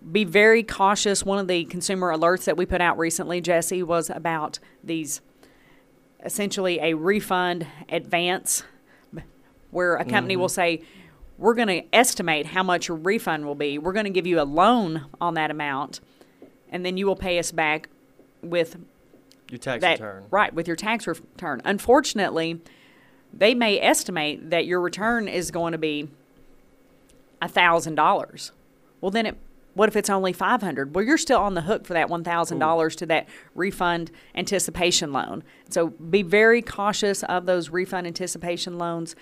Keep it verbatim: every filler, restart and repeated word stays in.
be very cautious. One of the consumer alerts that we put out recently, Jesse, was about these essentially a refund advance where a company mm-hmm. will say, we're going to estimate how much your refund will be. We're going to give you a loan on that amount, and then you will pay us back with your tax that, return. Right, with your tax return. Unfortunately, they may estimate that your return is going to be one thousand dollars. Well, then it, what if it's only five hundred dollars? Well, you're still on the hook for that one thousand dollars Ooh. To that refund anticipation loan. So be very cautious of those refund anticipation loans.